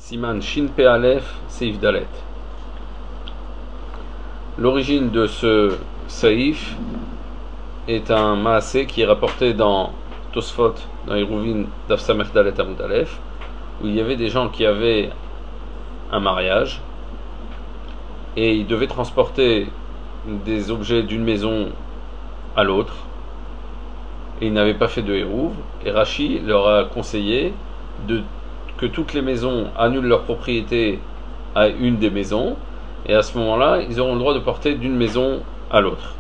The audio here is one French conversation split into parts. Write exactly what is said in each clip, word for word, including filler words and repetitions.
Siman Shin Pe Aleph Seif Dalet. L'origine de ce Saïf est un maasé qui est rapporté dans Tosfot, dans Eruvin Daf Samech Dalet Amud Aleph, où il y avait des gens qui avaient un mariage et ils devaient transporter des objets d'une maison à l'autre et ils n'avaient pas fait de Hérouv, et Rashi leur a conseillé de que toutes les maisons annulent leur propriété à une des maisons, et à ce moment-là, ils auront le droit de porter d'une maison à l'autre.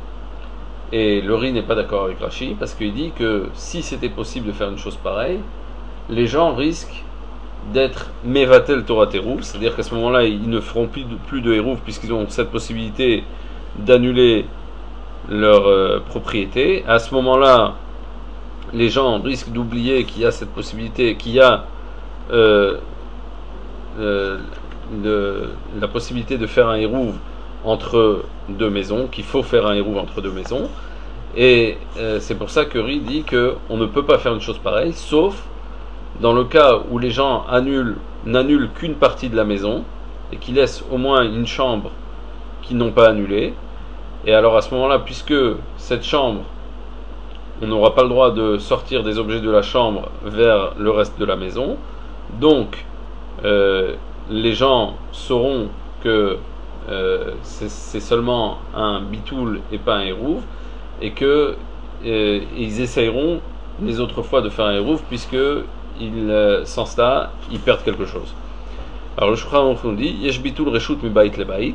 Et le Ri n'est pas d'accord avec Rashi, parce qu'il dit que si c'était possible de faire une chose pareille, les gens risquent d'être Mevatel Torah Terouv, c'est-à-dire qu'à ce moment-là, ils ne feront plus de, plus de Hérouv, puisqu'ils ont cette possibilité d'annuler leur euh, propriété. À ce moment-là, les gens risquent d'oublier qu'il y a cette possibilité, qu'il y a euh, euh, le, la possibilité de faire un hérouv entre deux maisons, qu'il faut faire un hérouv entre deux maisons, et euh, c'est pour ça que Ri dit qu'on ne peut pas faire une chose pareille, sauf dans le cas où les gens annulent, n'annulent qu'une partie de la maison, et qui laissent au moins une chambre qu'ils n'ont pas annulée. Et alors à ce moment-là, puisque cette chambre, on n'aura pas le droit de sortir des objets de la chambre vers le reste de la maison, donc euh, les gens sauront que euh, c'est, c'est seulement un bitoul et pas un hérouv, et que euh, ils essayeront les autres fois de faire un hérouv, puisque ils, euh, sans cela, ils perdent quelque chose. Alors le Shulchan Aruch nous dit Yesh bitul reshut mi bait le bait.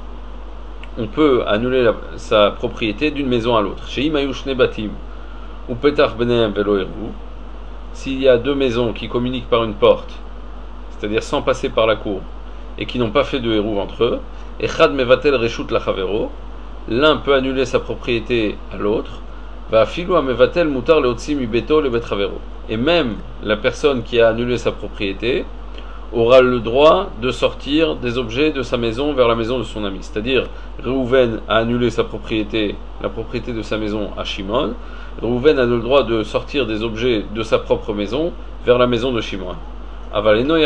On peut annuler la, sa propriété d'une maison à l'autre. Sheim hayu shne batim ou petach benehem velo hérouv. S'il y a deux maisons qui communiquent par une porte, c'est-à-dire sans passer par la cour, et qui n'ont pas fait de hérouv entre eux, et chad mevatel reshut lachavero, l'un peut annuler sa propriété à l'autre, va filu a mevatel mutar leotzi mi beto le betravero. Et même la personne qui a annulé sa propriété aura le droit de sortir des objets de sa maison vers la maison de son ami. C'est-à-dire, Reuven a annulé sa propriété, la propriété de sa maison à Shimon. Reuven a le droit de sortir des objets de sa propre maison vers la maison de Shimon. Par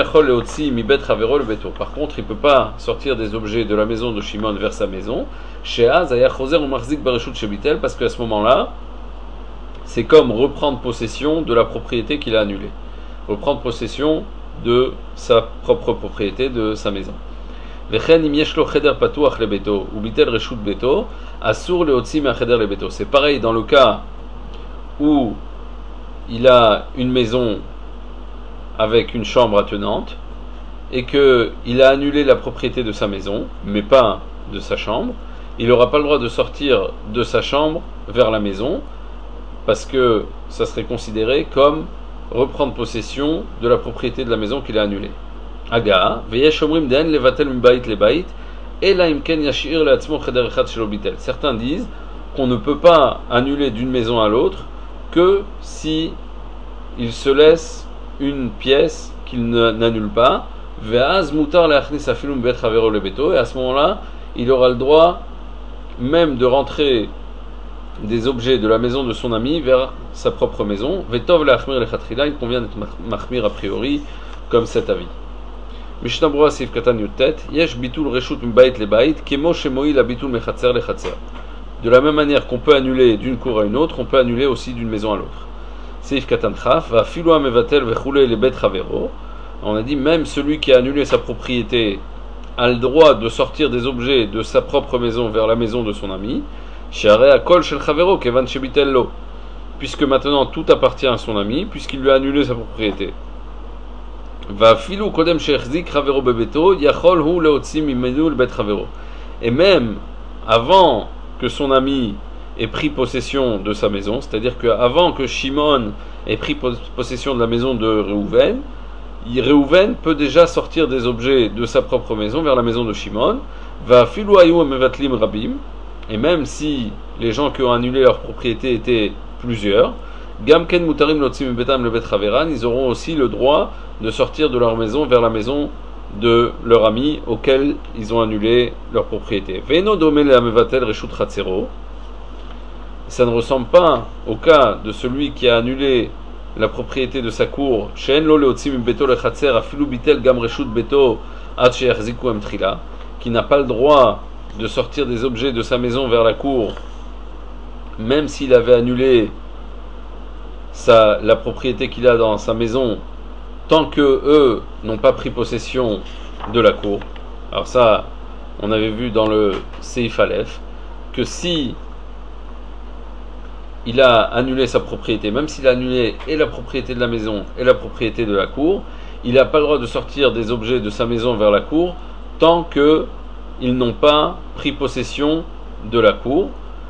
contre, il ne peut pas sortir des objets de la maison de Shimon vers sa maison, parce qu'à ce moment-là, c'est comme reprendre possession de la propriété qu'il a annulée. Reprendre possession de sa propre propriété, de sa maison. C'est pareil dans le cas où il a une maison avec une chambre attenante et qu'il a annulé la propriété de sa maison, mais pas de sa chambre. Il n'aura pas le droit de sortir de sa chambre vers la maison, parce que ça serait considéré comme reprendre possession de la propriété de la maison qu'il a annulée. Aga, certains disent qu'on ne peut pas annuler d'une maison à l'autre que si il se laisse une pièce qu'il n'annule pas, et à ce moment-là, il aura le droit même de rentrer des objets de la maison de son ami vers sa propre maison. Vetov la'achmir lechatchila, il convient d'être machmir a priori comme cet avis. Mishnah Berurah Seif Katan Yutet, yesh bitul reshut mbait lebait, kemo shemoi la bitul mechatzer lechatzer. De la même manière qu'on peut annuler d'une cour à une autre, on peut annuler aussi d'une maison à l'autre. Seif Katan Chaf, va filu amevatel vechule lebet chavero. On a dit même celui qui a annulé sa propriété a le droit de sortir des objets de sa propre maison vers la maison de son ami. Puisque maintenant tout appartient à son ami, puisqu'il lui a annulé sa propriété. Et même avant que son ami ait pris possession de sa maison, c'est-à-dire qu'avant que Shimon ait pris possession de la maison de Reuven, Reuven peut déjà sortir des objets de sa propre maison vers la maison de Shimon. Et même si les gens qui ont annulé leur propriété étaient plusieurs, Gamken Mutarim Lotzim Betam le Betraveran, ils auront aussi le droit de sortir de leur maison vers la maison de leur ami auquel ils ont annulé leur propriété. Veino Domel Amevatel Reshut Chatzero. Ça ne ressemble pas au cas de celui qui a annulé la propriété de sa cour, she'en lo leotzi mi beto lechatzer afilu bitel gam reshut beto ad sheyachziku em trila, qui n'a pas le droit de sortir des objets de sa maison vers la cour, même s'il avait annulé sa, la propriété qu'il a dans sa maison, tant que eux n'ont pas pris possession de la cour. Alors ça, on avait vu dans le Seif Aleph, que si il a annulé sa propriété, même s'il a annulé et la propriété de la maison et la propriété de la cour, il n'a pas le droit de sortir des objets de sa maison vers la cour, tant que ils n'ont pas pris possession de la cour.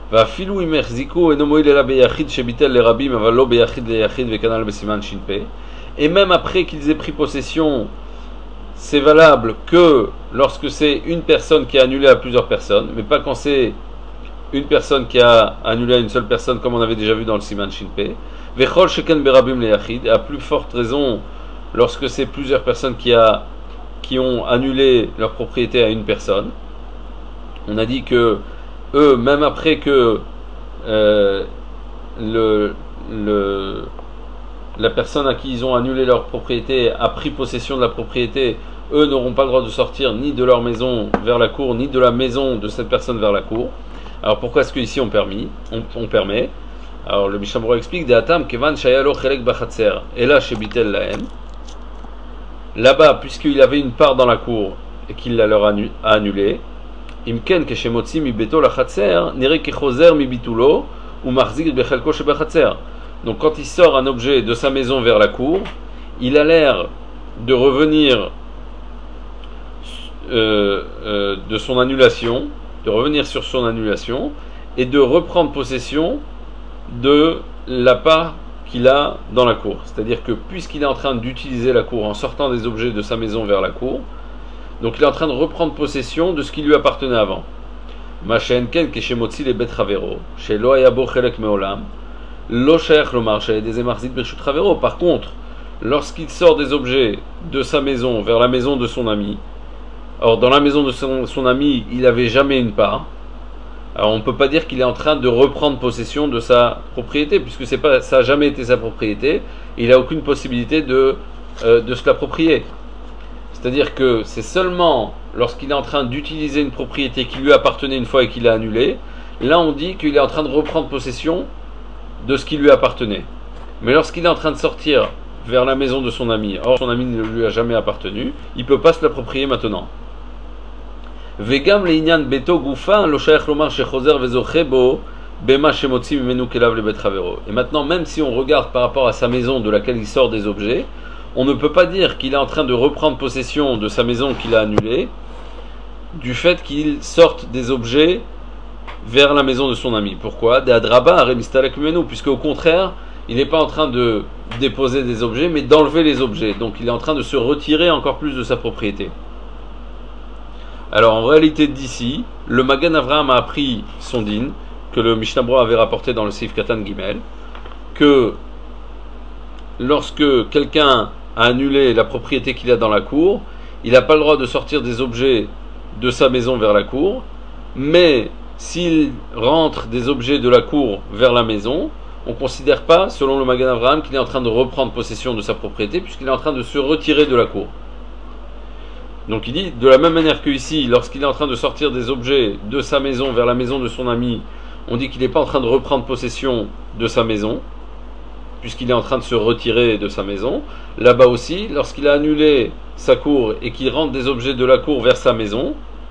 Et même après qu'ils aient pris possession, c'est valable que lorsque c'est une personne qui a annulé à plusieurs personnes, mais pas quand c'est une personne qui a annulé à une seule personne, comme on avait déjà vu dans le Siman Shinpei. Vechol sheken berabim leyachid, et à plus forte raison lorsque c'est plusieurs personnes qui, a, qui ont annulé leur propriété à une personne. On a dit que eux, même après que euh, le, le, la personne à qui ils ont annulé leur propriété a pris possession de la propriété, eux n'auront pas le droit de sortir ni de leur maison vers la cour, ni de la maison de cette personne vers la cour. Alors pourquoi est-ce qu'ici on, permis, on, on permet? Alors le Mishnah Berurah explique De'atam kevan shayalo chelek bachatzer et là chez bitel lahem. Là-bas, puisqu'il avait une part dans la cour et qu'il la leur a annulé, imken keshemotzi mi beto la chatzer nire kechozer mi bitulo ou marzik bechelko shebachatzer. Donc quand il sort un objet de sa maison vers la cour, il a l'air de revenir euh, euh, de son annulation, de revenir sur son annulation et de reprendre possession de la part qu'il a dans la cour. C'est-à-dire que puisqu'il est en train d'utiliser la cour en sortant des objets de sa maison vers la cour, donc il est en train de reprendre possession de ce qui lui appartenait avant. Par contre, lorsqu'il sort des objets de sa maison vers la maison de son ami, or dans la maison de son, son ami il n'avait jamais une part, alors on ne peut pas dire qu'il est en train de reprendre possession de sa propriété, puisque c'est pas, ça n'a jamais été sa propriété, et il n'a aucune possibilité de, euh, de se l'approprier. C'est-à-dire que c'est seulement lorsqu'il est en train d'utiliser une propriété qui lui appartenait une fois et qu'il l'a annulée, là on dit qu'il est en train de reprendre possession de ce qui lui appartenait. Mais lorsqu'il est en train de sortir vers la maison de son ami, or son ami ne lui a jamais appartenu, il ne peut pas se l'approprier maintenant. Vegam leinyan beto gufa lo shaykh lomar shechozer vezochebo bema shemotzi mimenu kelav lebet chavero. Et maintenant, même si on regarde par rapport à sa maison de laquelle il sort des objets, on ne peut pas dire qu'il est en train de reprendre possession de sa maison qu'il a annulée du fait qu'il sorte des objets vers la maison de son ami. Pourquoi? De adraba aremistalek mimenu, puisque au contraire, il n'est pas en train de déposer des objets, mais d'enlever les objets. Donc il est en train de se retirer encore plus de sa propriété. Alors en réalité d'ici, le Magan Avraham a appris son din, que le Mishnah Berurah avait rapporté dans le Seif Katan Gimel, que lorsque quelqu'un a annulé la propriété qu'il a dans la cour, il n'a pas le droit de sortir des objets de sa maison vers la cour, mais s'il rentre des objets de la cour vers la maison, on ne considère pas, selon le Magan Avraham, qu'il est en train de reprendre possession de sa propriété, puisqu'il est en train de se retirer de la cour. Donc il dit, de la même manière que ici, lorsqu'il est en train de sortir des objets de sa maison vers la maison de son ami, on dit qu'il n'est pas en train de reprendre possession de sa maison, puisqu'il est en train de se retirer de sa maison. Là-bas aussi, lorsqu'il a annulé sa cour et qu'il rentre des objets de la cour vers sa maison,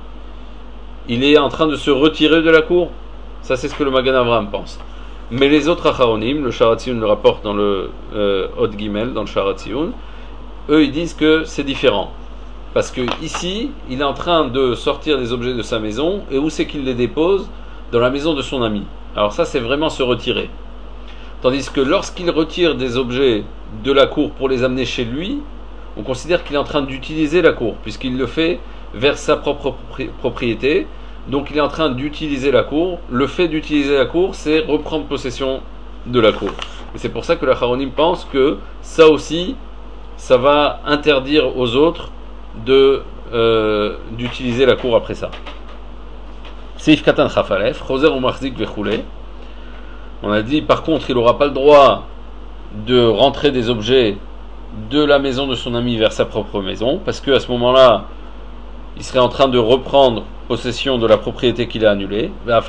il est en train de se retirer de la cour. Ça, c'est ce que le Magan Avraham pense. Mais les autres Acharonim, le Sharatzion le rapporte dans le euh, Hod Gimel, dans le Sharatzion, eux ils disent que c'est différent. Parce que ici, il est en train de sortir des objets de sa maison, et où c'est qu'il les dépose? Dans la maison de son ami. Alors ça, c'est vraiment se retirer. Tandis que lorsqu'il retire des objets de la cour pour les amener chez lui, on considère qu'il est en train d'utiliser la cour, puisqu'il le fait vers sa propre propriété. Donc il est en train d'utiliser la cour. Le fait d'utiliser la cour, c'est reprendre possession de la cour. Et c'est pour ça que la Charonim pense que ça aussi, ça va interdire aux autres de euh, d'utiliser la cour après ça. Seif Katan Chafalef, Choser ou Marzik Vechoulé. On a dit par contre, il n'aura pas le droit de rentrer des objets de la maison de son ami vers sa propre maison, parce qu'à ce moment-là, il serait en train de reprendre possession de la propriété qu'il a annulée.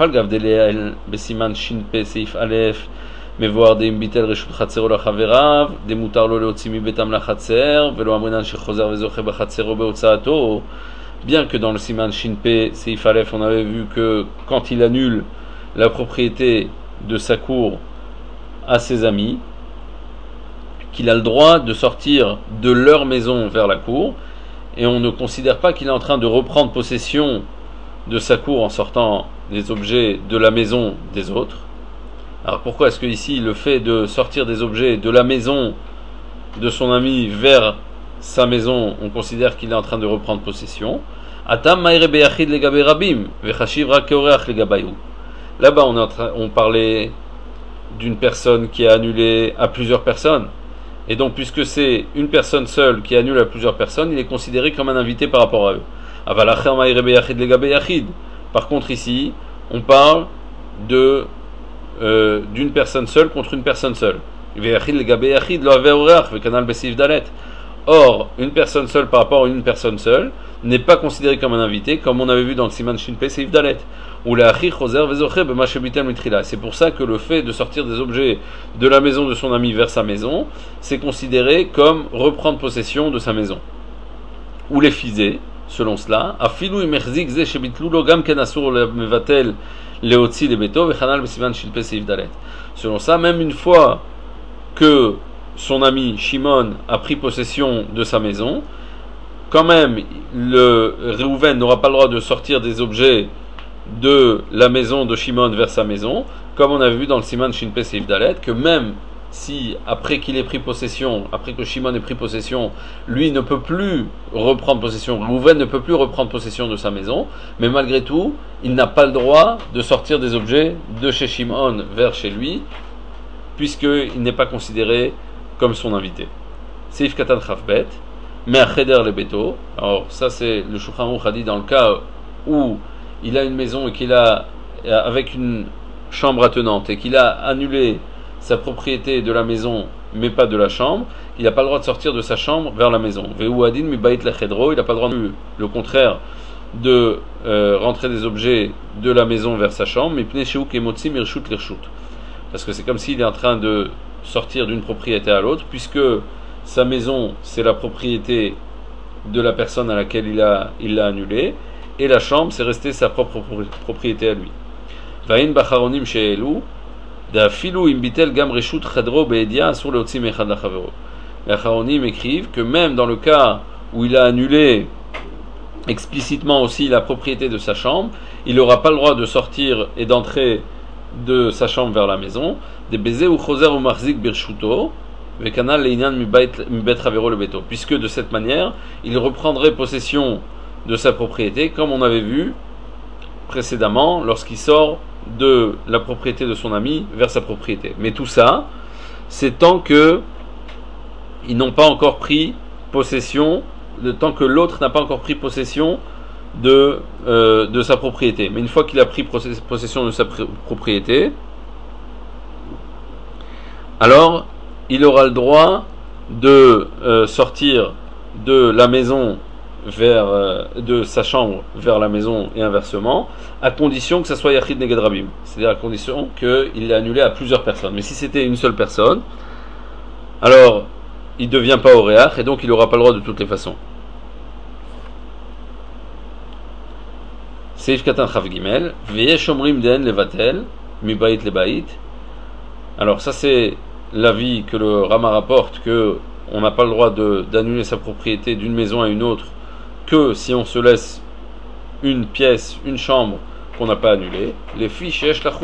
Bien que dans le Siman Shinpe Seif Aleph, on avait vu que quand il annule la propriété de sa cour à ses amis, qu'il a le droit de sortir de leur maison vers la cour, et on ne considère pas qu'il est en train de reprendre possession de sa cour en sortant des objets de la maison des autres. Alors pourquoi est-ce que ici le fait de sortir des objets de la maison de son ami vers sa maison, on considère qu'il est en train de reprendre possession? Là-bas on, est en train, on parlait d'une personne qui a annulé à plusieurs personnes. Et donc, puisque c'est une personne seule qui annule à plusieurs personnes, il est considéré comme un invité par rapport à eux. Par contre, ici, on parle de euh, d'une personne seule contre une personne seule. Or, une personne seule par rapport à une personne seule n'est pas considérée comme un invité, comme on avait vu dans le Siman Shinpe Seif Dalet. C'est pour ça que le fait de sortir des objets de la maison de son ami vers sa maison, c'est considéré comme reprendre possession de sa maison. Ou les fisés, selon cela, selon ça, même une fois que son ami Shimon a pris possession de sa maison, quand même le Réhouven n'aura pas le droit de sortir des objets de la maison de Shimon vers sa maison, comme on a vu dans le Siman Shinpe Seif Dalet, que même si après qu'il ait pris possession, après que Shimon ait pris possession, lui ne peut plus reprendre possession, Réhouven ne peut plus reprendre possession de sa maison, mais malgré tout, il n'a pas le droit de sortir des objets de chez Shimon vers chez lui, puisqu'il n'est pas considéré comme son invité. Seif Katan Chavbet, mais à Cheder le Beto. Alors ça c'est le Shulchan Aruch a dit dans le cas où il a une maison et qu'il a avec une chambre attenante et qu'il a annulé sa propriété de la maison mais pas de la chambre, il n'a pas le droit de sortir de sa chambre vers la maison. Veu adin mi bait la Chedro, il n'a pas le droit de, le contraire de euh, rentrer des objets de la maison vers sa chambre, mais pnei shehu kemotzi mirshut lirshut, parce que c'est comme s'il est en train de sortir d'une propriété à l'autre, puisque sa maison c'est la propriété de la personne à laquelle il a il l'a annulé, et la chambre c'est resté sa propre propriété à lui. Vain bacharonim sheelu da filu imbitel gam reshut chadro beedia sur le otzi mechad la chavero. Les bacharonim écrivent que même dans le cas où il a annulé explicitement aussi la propriété de sa chambre, il n'aura pas le droit de sortir et d'entrer de sa chambre vers la maison, des baisers ou choser ou marzik birshuto, vekanal leinyan mibet ravero le beto, puisque de cette manière, il reprendrait possession de sa propriété, comme on avait vu précédemment, lorsqu'il sort de la propriété de son ami vers sa propriété. Mais tout ça, c'est tant que ils n'ont pas encore pris possession, de tant que l'autre n'a pas encore pris possession de, euh, de sa propriété. Mais une fois qu'il a pris possession de sa pr- propriété, alors il aura le droit de euh, sortir de la maison vers euh, de sa chambre vers la maison et inversement, à condition que ça soit Yachid Neged Rabim, c'est-à-dire à condition qu'il l'ait annulé à plusieurs personnes. Mais si c'était une seule personne, alors il ne devient pas Oréach et donc il n'aura pas le droit de toutes les façons. Seif Katan Chav Gimel, Veyesh Omrim Den Levatel, Mi Bait Le Bait. Alors ça c'est l'avis que le Rama rapporte, que on n'a pas le droit de, d'annuler sa propriété d'une maison à une autre que si on se laisse une pièce, une chambre qu'on n'a pas annulée. Les fiches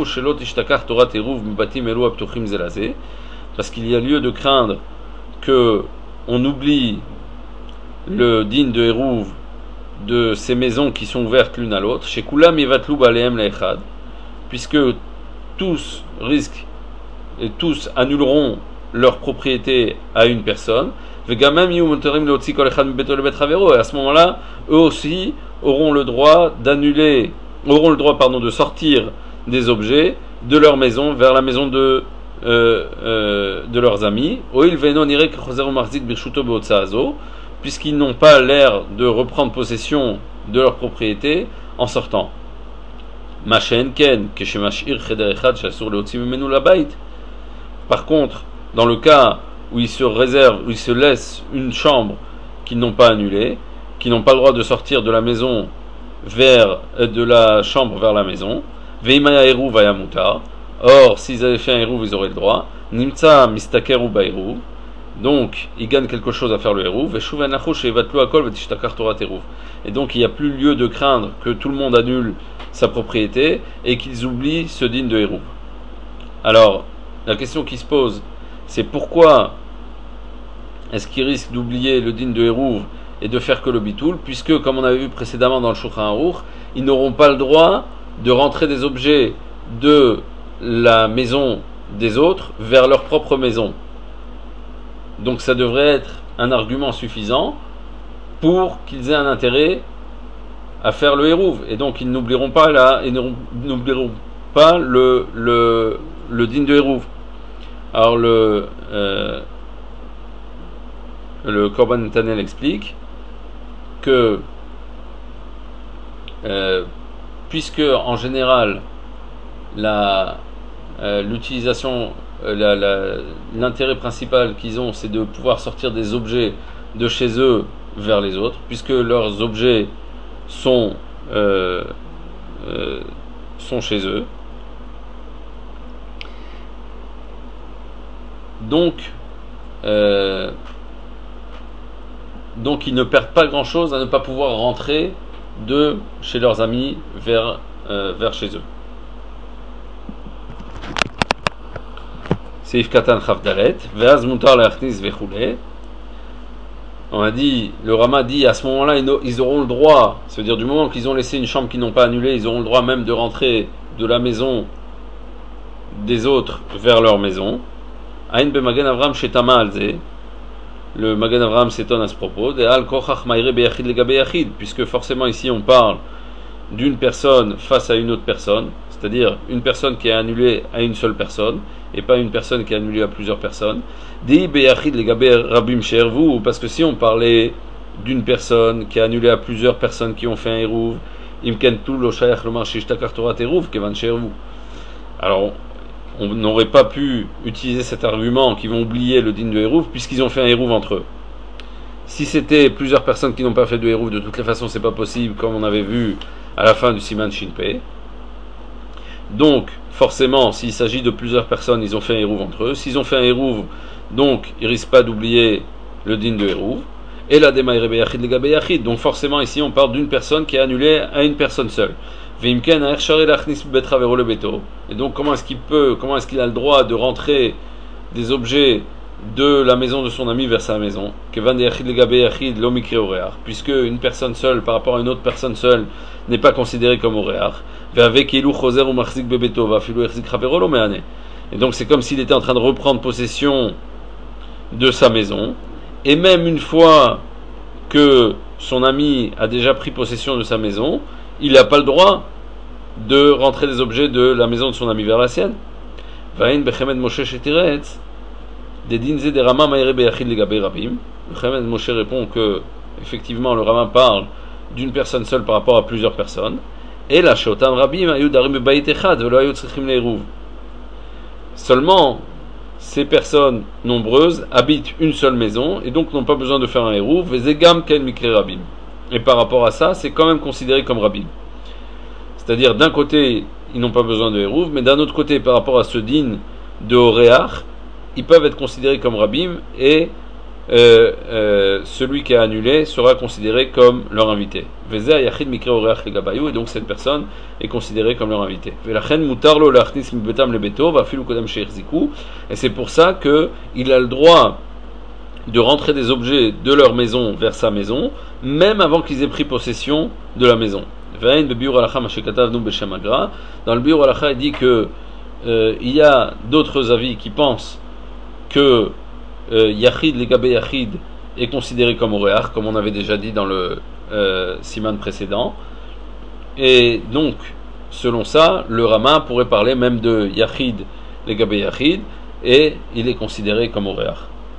parce qu'il y a lieu de craindre que on oublie le digne de Hérouv de ces maisons qui sont ouvertes l'une à l'autre, chez Kulam Yevatlou Baleem Leechad, puisque tous risquent et tous annuleront leur propriété à une personne, et à ce moment-là, eux aussi auront le droit d'annuler, auront le droit pardon, de sortir des objets de leur maison vers la maison de euh, euh, de leurs amis, Oil Venon Irek Choser Marzik Birshuto Beotsazo, puisqu'ils n'ont pas l'air de reprendre possession de leur propriété en sortant. Machen Ken, Keshemashir Cheder Echad Shasur Leotzi Mimenu Labait. Par contre, dans le cas où ils se réservent, où ils se laissent une chambre qu'ils n'ont pas annulée, qui n'ont pas le droit de sortir de la maison vers euh, de la chambre vers la maison, Veimaya Eru Vayamuta. Or, s'ils avaient fait un Eruv, ils auraient le droit. Nimtsa Mistakeru Bairu. Donc, ils gagnent quelque chose à faire le Eruv. Et donc, il n'y a plus lieu de craindre que tout le monde annule sa propriété et qu'ils oublient ce digne de Eruv. Alors, la question qui se pose, c'est pourquoi est-ce qu'ils risquent d'oublier le digne de Eruv et de faire que le bitoul, puisque, comme on avait vu précédemment dans le Shulchan Aruch, ils n'auront pas le droit de rentrer des objets de la maison des autres vers leur propre maison. Donc ça devrait être un argument suffisant pour qu'ils aient un intérêt à faire le Hérouv. Et donc ils n'oublieront pas là, et n'oublieront pas le, le, le digne de Hérouv. Alors le, euh, le Korban Netanel explique que euh, puisque en général la Euh, l'utilisation, euh, la, la, l'intérêt principal qu'ils ont, c'est de pouvoir sortir des objets de chez eux vers les autres, puisque leurs objets sont, euh, euh, sont chez eux. Donc, euh, donc ils ne perdent pas grand-chose à ne pas pouvoir rentrer de chez leurs amis vers, euh, vers chez eux. Seif Katan Chavdalet, Veaz Mutar Leachnis Vechule. On a dit, le Rama dit à ce moment-là, ils auront le droit, c'est-à-dire du moment qu'ils ont laissé une chambre qu'ils n'ont pas annulée, ils auront le droit même de rentrer de la maison des autres vers leur maison. Aïn be Magen Avram Shetama Alze. Le Magen Avram s'étonne à ce propos. De Al Kochach Maire Beyachid Legabe Yachid, puisque forcément ici on parle d'une personne face à une autre personne, c'est-à-dire une personne qui est annulée à une seule personne, et pas une personne qui est annulée à plusieurs personnes. Di beyachid legabe rabim she'ervu, parce que si on parlait d'une personne qui est annulée à plusieurs personnes qui ont fait un eruv, imken tout lo shayach lomar shishtakar torat eruv kevan she'ervu. Alors, on n'aurait pas pu utiliser cet argument qu'ils vont oublier le digne de eruv puisqu'ils ont fait un eruv entre eux. Si c'était plusieurs personnes qui n'ont pas fait de eruv, de toutes les façons, c'est pas possible, comme on avait vu à la fin du Siman Shinpei. Donc, forcément, s'il s'agit de plusieurs personnes, ils ont fait un Hérouv entre eux. S'ils ont fait un Hérouv, donc, ils ne risquent pas d'oublier le digne de Hérouv. Et la Demaïre Beyachid Legabe Yachid. Donc, forcément, ici, on parle d'une personne qui est annulée à une personne seule. Veimken Aershare Lachnis Betra Vero le Beto. Et donc, comment est-ce qu'il peut, comment est-ce qu'il a le droit de rentrer des objets de la maison de son ami vers sa maison? Kevan Yachid Legabe Yachid Lo Mikre Oreach. Puisque une personne seule par rapport à une autre personne seule n'est pas considérée comme Oreach. Et donc c'est comme s'il était en train de reprendre possession de sa maison, et même une fois que son ami a déjà pris possession de sa maison, il n'a pas le droit de rentrer des objets de la maison de son ami vers la sienne. Moshe répond que effectivement le Rama parle d'une personne seule par rapport à plusieurs personnes. Et là, seulement, ces personnes nombreuses habitent une seule maison et donc n'ont pas besoin de faire un hérouv. Et par rapport à ça, c'est quand même considéré comme rabim. C'est-à-dire, d'un côté, ils n'ont pas besoin de hérouv, mais d'un autre côté, par rapport à ce din de Oreach, ils peuvent être considérés comme rabim et Euh, euh, celui qui a annulé sera considéré comme leur invité. Et donc cette personne est considérée comme leur invité. Et c'est pour ça qu'il a le droit de rentrer des objets de leur maison vers sa maison, même avant qu'ils aient pris possession de la maison. Dans le Biur Halacha, il dit que euh, il y a d'autres avis qui pensent que Euh, Yachid, Legabe Yachid est considéré comme Oreach, comme on avait déjà dit dans le euh, Siman précédent. Et donc, selon ça, le Rama pourrait parler même de Yachid, Legabe Yachid, et il est considéré comme Oreach.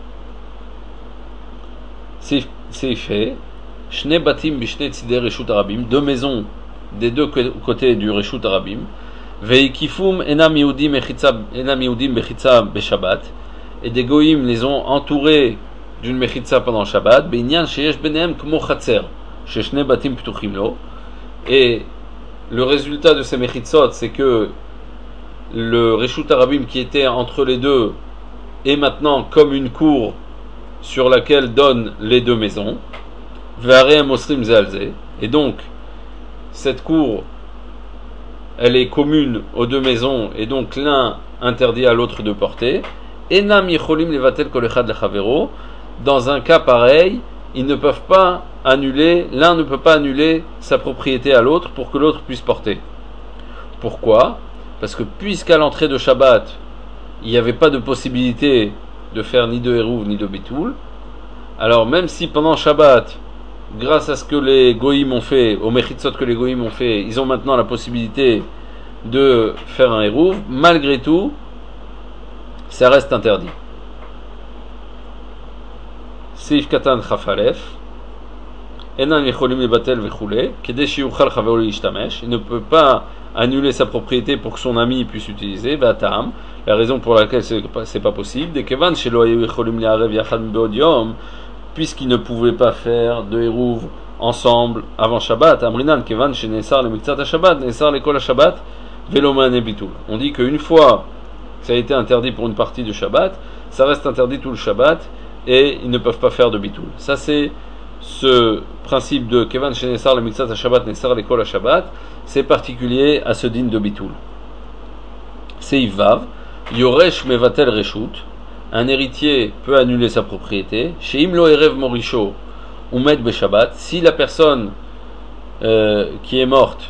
C'est fait. Shne batim bishne tzidei reshut arabim, deux maisons des deux côtés du reshut arabim. Veikifum enam yehudim bechitza beshabbat, et des goïms les ont entourés d'une mechitza pendant Shabbat. Beinyan sheyesh benehem kmo chatzer sheshne batim ptuchim lo. Et le résultat de ces mechitzot, c'est que le reshut arabim qui était entre les deux est maintenant comme une cour sur laquelle donnent les deux maisons. Ve'arehem osrim zalze, et donc cette cour elle est commune aux deux maisons, et donc l'un interdit à l'autre de porter. Enam yicholim levatel kol echad lechavero. Dans un cas pareil, ils ne peuvent pas annuler, l'un ne peut pas annuler sa propriété à l'autre pour que l'autre puisse porter. Pourquoi? Parce que puisqu'à l'entrée de Shabbat, il n'y avait pas de possibilité de faire ni de hérouv ni de bitoul, alors même si pendant Shabbat, grâce à ce que les goïms ont fait, aux mechitzot que les goïms ont fait, ils ont maintenant la possibilité de faire un hérouv, malgré tout, ça reste interdit. Seif katan chafalef, enan yecholim lebatel vechule, kedei sheyuchal chavero lishtamesh, il ne peut pas annuler sa propriété pour que son ami puisse utiliser, vatam, la raison pour laquelle c'est pas, c'est pas possible, de kevan shelo yecholim le'arev yachad be'od yom, puisqu'ils ne pouvaient pas faire de hérouv ensemble avant Shabbat. Amrinan kevan shenesar le miktzat Shabbat, nesar l'école Shabbat, velomane bitul. On dit qu'une fois que ça a été interdit pour une partie du Shabbat, ça reste interdit tout le Shabbat et ils ne peuvent pas faire de bitul. Ça c'est ce principe de kevan shenesar le miktzat Shabbat, nesar l'école Shabbat, c'est particulier à ce din de bitul. Seif vav, yoresh mevatel reshut. Un héritier peut annuler sa propriété. Chez Imlo Erev Morisho ou Med Beshabbat, si la personne euh, qui est morte,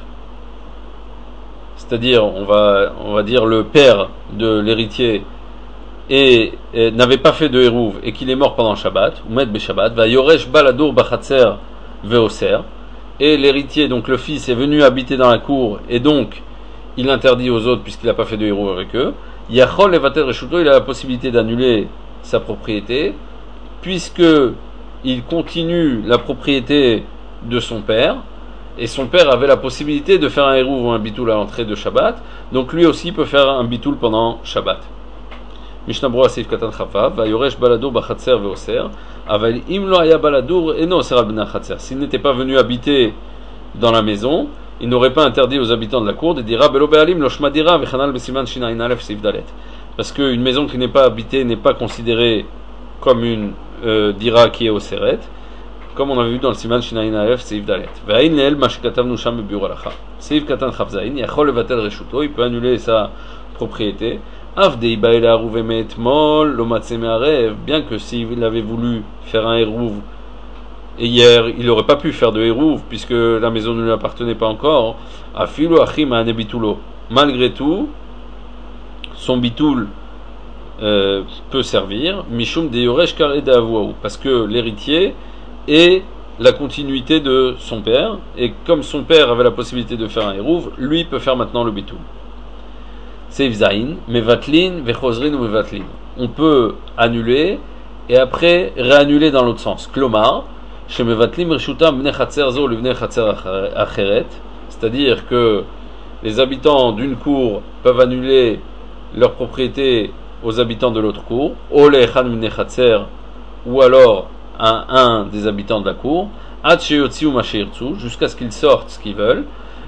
c'est-à-dire on va, on va dire le père de l'héritier, et, et n'avait pas fait de hérouv et qu'il est mort pendant Shabbat, ou Med Beshabbat, va Yoresh Baladour Bachatzer Veoser, et l'héritier, donc le fils, est venu habiter dans la cour et donc il interdit aux autres puisqu'il n'a pas fait de hérouv avec eux. Yachol levatel reshuto, il a la possibilité d'annuler sa propriété, puisque il continue la propriété de son père, et son père avait la possibilité de faire un hérouv ou un bitoul à l'entrée de Shabbat, donc lui aussi peut faire un bitoul pendant Shabbat. Mishnah Berurah Seif Katan Chafav, Vayoresh Baladour Bachatzer Veoser, Aval Im Lo Haya Baladour Eno Oser Al Ben Chatzer. S'il n'était pas venu habiter dans la maison, il n'aurait pas interdit aux habitants de la cour de dire Belo Be'alim Lo Shmadira Vechanal Besiman Shinayin Alef Seif Dalet. Parce qu'une maison qui n'est pas habitée n'est pas considérée comme une euh, dira qui est au Seret, comme on a vu dans le Siman Shinayin Alef Seif Dalet. Ve'ain Leel Mashkatavnu Sham Bebiur Alacha. Seif Katan Chavzain, Yachol Levatel Reshuto, il peut annuler sa propriété. Avdei Baela Rouvemet Mol Lo Matseme Arev, bien que s'il avait voulu faire un hérouv et hier, il n'aurait pas pu faire de hérouv puisque la maison ne lui appartenait pas encore. Afilo achim ane bitulo. Malgré tout, son bitoul euh, peut servir. Mishum de yoresh kar edavuaou, parce que l'héritier est la continuité de son père, et comme son père avait la possibilité de faire un hérouv, lui peut faire maintenant le bitoul. Seif zain, mevatlin, vechozrin ou mevatlin. On peut annuler et après réannuler dans l'autre sens. Klomar. C'est-à-dire que les habitants d'une cour peuvent annuler leur propriété aux habitants de l'autre cour, ou alors à un des habitants de la cour, jusqu'à ce qu'ils sortent ce qu'ils veulent,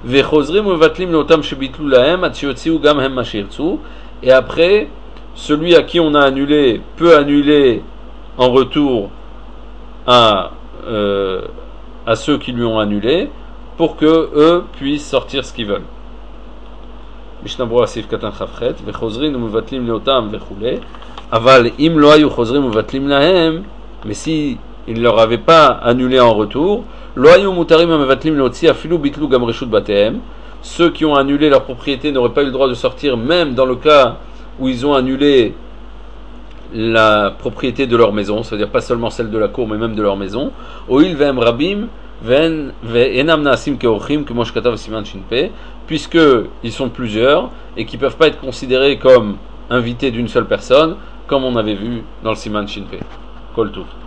et après, celui à qui on a annulé peut annuler en retour à Euh, à ceux qui lui ont annulé pour que eux puissent sortir ce qu'ils veulent. Mishnah Berurah Seif Katan Chafret, vechozrin umevatlim leotam vechule, aval im lo hayu chozrim umevatlim lahem, mais si il ne leur avait pas annulé en retour, lo hayu mutarim umevatlim leotzi afilu bitlu gam reshut batehem, ceux qui ont annulé leur propriété n'auraient pas eu le droit de sortir, même dans le cas où ils ont annulé la propriété de leur maison, c'est-à-dire pas seulement celle de la cour, mais même de leur maison. Oil ve'em rabim ve'enam naasim keorchim kemosh katav siman shinpe, puisque ils sont plusieurs et qui peuvent pas être considérés comme invité d'une seule personne, comme on avait vu dans le Siman Shinpei. Kol Tuv.